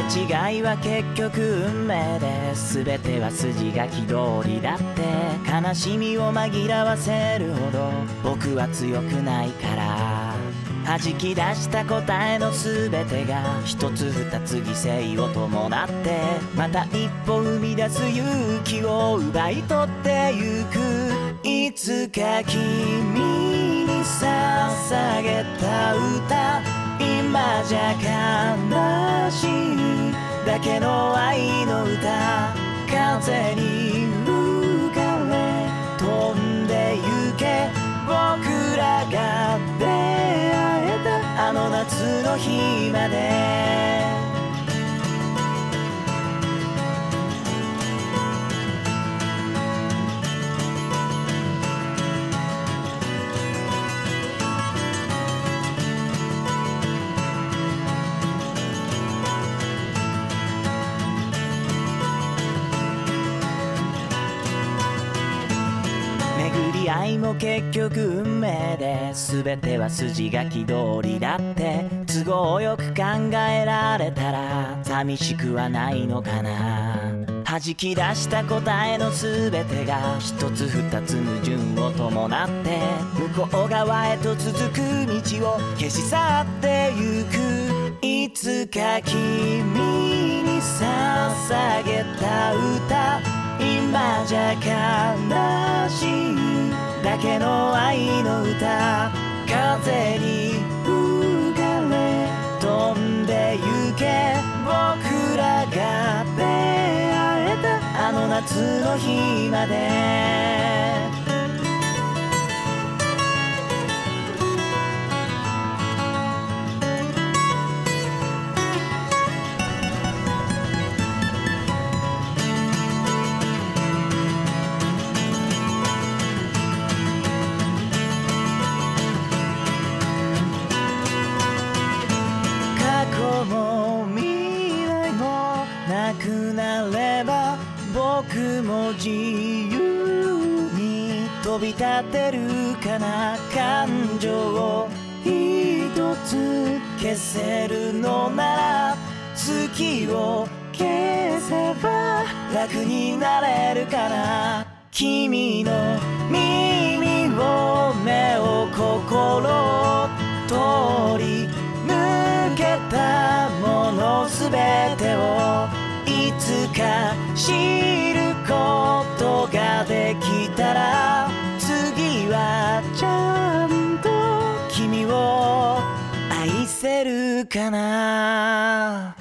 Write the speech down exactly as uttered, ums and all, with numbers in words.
間違いは結局運命で、全ては筋書き通りだって。悲しみを紛らわせるほど僕は強くないから、弾き出した答えの全てが一つ二つ犠牲を伴って、また一歩踏み出す勇気を奪い取ってゆく。いつか君に捧げた歌、今じゃ悲しいだけの愛の歌。風に吹かれ飛んでゆけ、僕らが出会えたあの夏の日まで。巡り合いも結局運命で、全ては筋書き通りだって。都合よく考えられたら寂しくはないのかな。弾き出した答えの全てが一つ二つ矛盾を伴って、向こう側へと続く道を消し去ってゆく。いつか君に捧げた歌、今じゃ悲しいだけの愛の歌。風に吹かれ飛んでゆけ、僕らが出会えたあの夏の日まで。もう未来もなくなれば、僕も自由に飛び立てるかな。感情を一つ消せるのなら、月を消せば楽になれるかな。君の耳を目を心を通り抜けたものすべてを、いつか知ることができたら、次はちゃんと君を愛せるかな。